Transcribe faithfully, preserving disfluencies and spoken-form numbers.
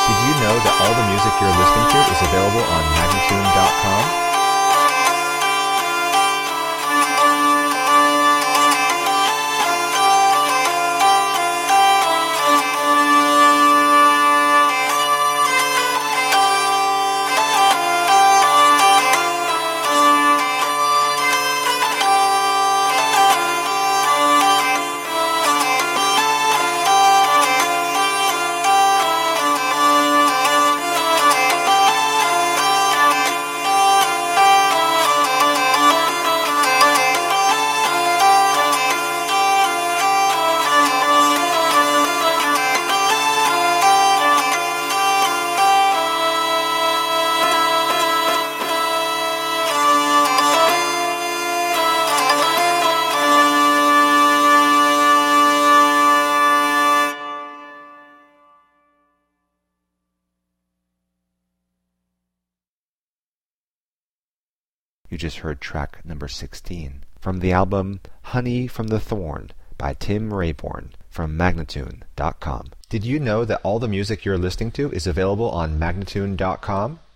Did you know that all the music you're listening to is available on Magnatune dot com? You just heard track number sixteen from the album Honey from the Thorn by Tim Rayborn from Magnatune dot com. Did you know that all the music you're listening to is available on Magnatune dot com?